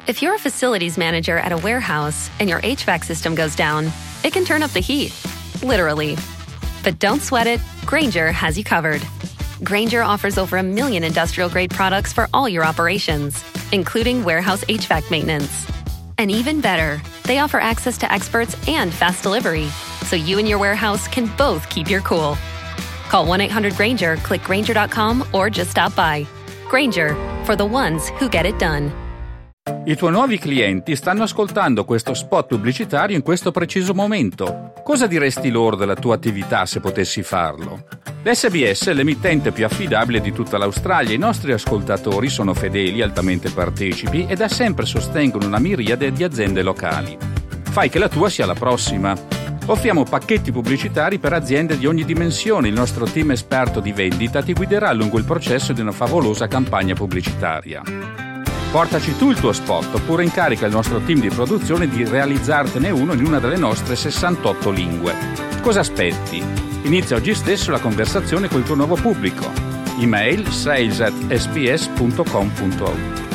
If you're a facilities manager at a warehouse and your HVAC system goes down, it can turn up the heat, literally. But don't sweat it, Grainger has you covered. Grainger offers over 1 million industrial-grade products for all your operations, including warehouse HVAC maintenance. And even better, they offer access to experts and fast delivery, so you and your warehouse can both keep your cool. Call 1-800-GRAINGER, click Grainger.com, or just stop by. Grainger, for the ones who get it done. I tuoi nuovi clienti stanno ascoltando questo spot pubblicitario in questo preciso momento. Cosa diresti loro della tua attività se potessi farlo? L'SBS è l'emittente più affidabile di tutta l'Australia. I nostri ascoltatori sono fedeli, altamente partecipi e da sempre sostengono una miriade di aziende locali. Fai che la tua sia la prossima. Offriamo pacchetti pubblicitari per aziende di ogni dimensione. Il nostro team esperto di vendita ti guiderà lungo il processo di una favolosa campagna pubblicitaria. Portaci tu il tuo spot oppure incarica il nostro team di produzione di realizzartene uno in una delle nostre 68 lingue. Cosa aspetti? Inizia oggi stesso la conversazione col tuo nuovo pubblico. Email sales@sbs.com.au.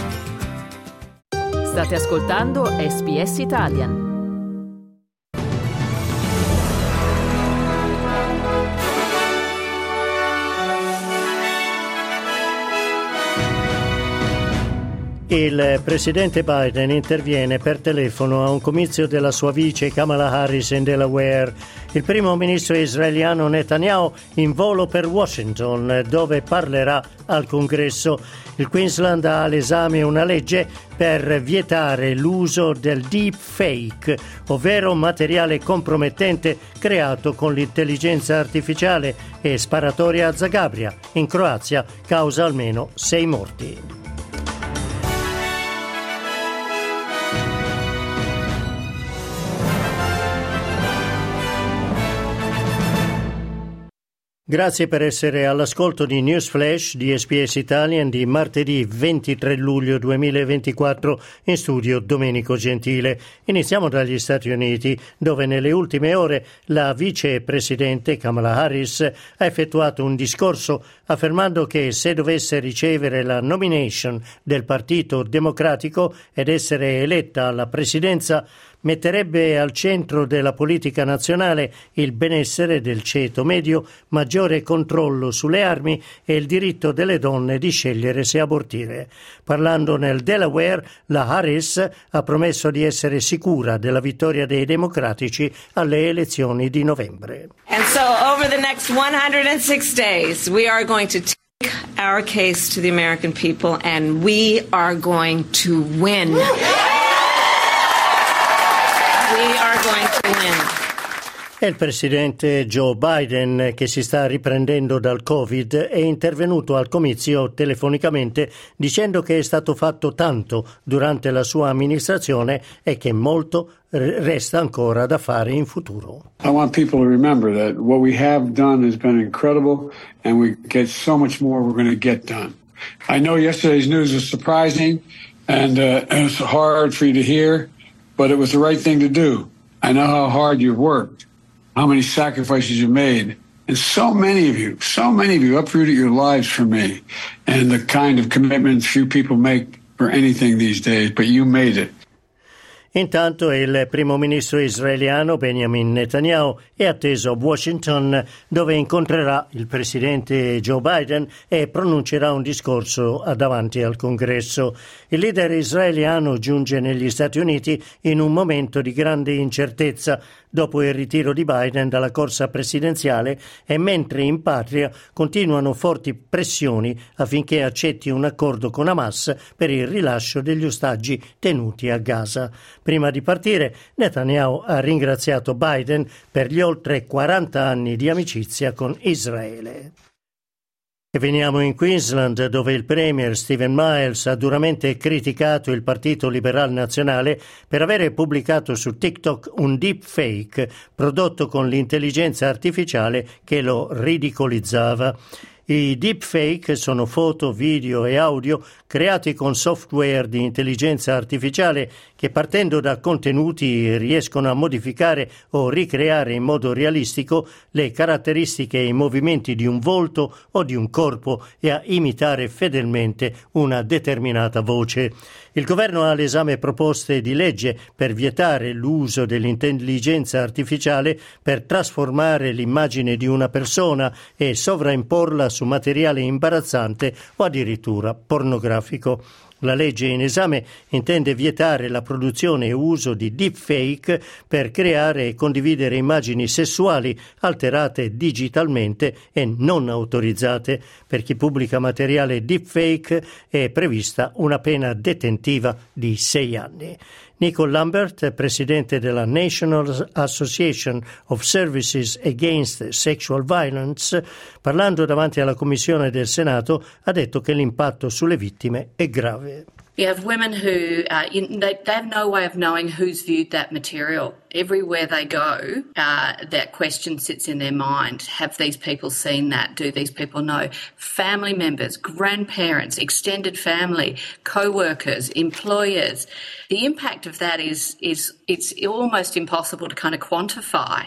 State ascoltando SBS Italian. Il presidente Biden interviene per telefono a un comizio della sua vice Kamala Harris in Delaware. Il primo ministro israeliano Netanyahu in volo per Washington, dove parlerà al Congresso. Il Queensland ha all'esame una legge per vietare l'uso del deepfake, ovvero materiale compromettente creato con l'intelligenza artificiale, e sparatoria a Zagabria, in Croazia, causa almeno 6 morti. Grazie per essere all'ascolto di News Flash di SBS Italian di martedì 23 luglio 2024, in studio Domenico Gentile. Iniziamo dagli Stati Uniti, dove nelle ultime ore la vicepresidente Kamala Harris ha effettuato un discorso affermando che se dovesse ricevere la nomination del Partito Democratico ed essere eletta alla presidenza, metterebbe al centro della politica nazionale il benessere del ceto medio, maggiore controllo sulle armi e il diritto delle donne di scegliere se abortire. Parlando nel Delaware, la Harris ha promesso di essere sicura della vittoria dei democratici alle elezioni di novembre. And so over the next 106 days we are going to take our case to the American people and we are going to win. We are going to win. È il presidente Joe Biden, che si sta riprendendo dal Covid, è intervenuto al comizio telefonicamente dicendo che è stato fatto tanto durante la sua amministrazione e che molto resta ancora da fare in futuro. I want people to remember that what we have done has been incredible and we get so much more we're going to get done. I know yesterday's news was surprising and it's hard for you to hear, but it was the right thing to do. I know how hard you've worked, how many sacrifices you made, and so many of you uprooted your lives for me, and the kind of commitments few people make for anything these days, but you made it. Intanto il primo ministro israeliano Benjamin Netanyahu è atteso a Washington, dove incontrerà il presidente Joe Biden e pronuncerà un discorso davanti al Congresso. Il leader israeliano giunge negli Stati Uniti in un momento di grande incertezza dopo il ritiro di Biden dalla corsa presidenziale e mentre in patria continuano forti pressioni affinché accetti un accordo con Hamas per il rilascio degli ostaggi tenuti a Gaza. Prima di partire, Netanyahu ha ringraziato Biden per gli oltre 40 anni di amicizia con Israele. E veniamo in Queensland, dove il premier Stephen Miles ha duramente criticato il Partito Liberal Nazionale per avere pubblicato su TikTok un deepfake prodotto con l'intelligenza artificiale che lo ridicolizzava. I deepfake sono foto, video e audio creati con software di intelligenza artificiale che, partendo da contenuti, riescono a modificare o ricreare in modo realistico le caratteristiche e i movimenti di un volto o di un corpo e a imitare fedelmente una determinata voce. Il governo ha all'esame proposte di legge per vietare l'uso dell'intelligenza artificiale per trasformare l'immagine di una persona e sovraimporla su materiale imbarazzante o addirittura pornografico. La legge in esame intende vietare la produzione e uso di deepfake per creare e condividere immagini sessuali alterate digitalmente e non autorizzate. Per chi pubblica materiale deepfake è prevista una pena detentiva di 6 anni. Nicole Lambert, presidente della National Association of Services Against Sexual Violence, parlando davanti alla Commissione del Senato, ha detto che l'impatto sulle vittime è grave. You have women who they have no way of knowing who's viewed that material. Everywhere they go, that question sits in their mind. Have these people seen that? Do these people know? Family members, grandparents, extended family, co-workers, employers. The impact of that is it's almost impossible to kind of quantify.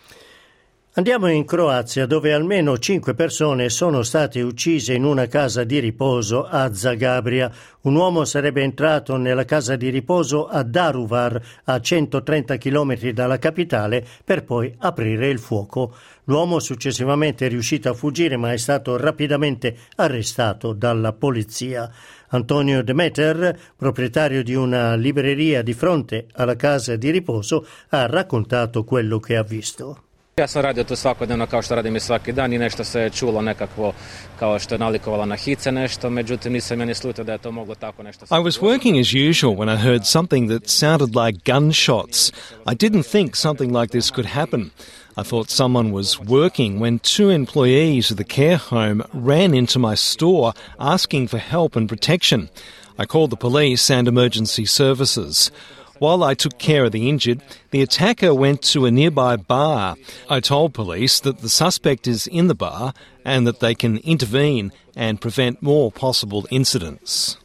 Andiamo in Croazia, dove almeno 5 persone sono state uccise in una casa di riposo a Zagabria. Un uomo sarebbe entrato nella casa di riposo a Daruvar, a 130 km dalla capitale, per poi aprire il fuoco. L'uomo successivamente è riuscito a fuggire, ma è stato rapidamente arrestato dalla polizia. Antonio Demeter, proprietario di una libreria di fronte alla casa di riposo, ha raccontato quello che ha visto. Ja sam radio to svakodnevno kao što radim i svaki dan i nešto se je čulo nekakvo kao što je nalikovalo na hice nešto, međutim nisam ja ni slutio da je to moglo tako nešto. I was working as usual when I heard something that sounded like gunshots. I didn't think something like this could happen. I thought someone was working when 2 employees of the care home ran into my store asking for help and protection. I called the police and emergency services. While I took care of the injured, the attacker went to a nearby bar. I told police that the suspect is in the bar and that they can intervene and prevent more possible incidents.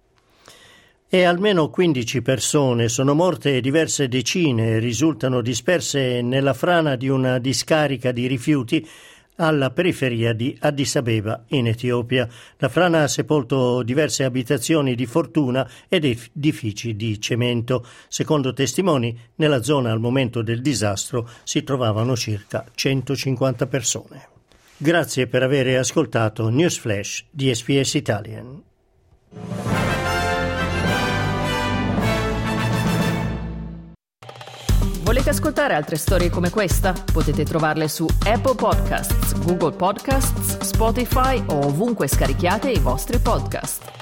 E almeno 15 persone sono morte e diverse decine risultano disperse nella frana di una discarica di rifiuti alla periferia di Addis Abeba, in Etiopia. La frana ha sepolto diverse abitazioni di fortuna ed edifici di cemento. Secondo testimoni, nella zona al momento del disastro si trovavano circa 150 persone. Grazie per aver ascoltato News Flash di SBS Italian. Volete ascoltare altre storie come questa? Potete trovarle su Apple Podcasts, Google Podcasts, Spotify o ovunque scarichiate i vostri podcast.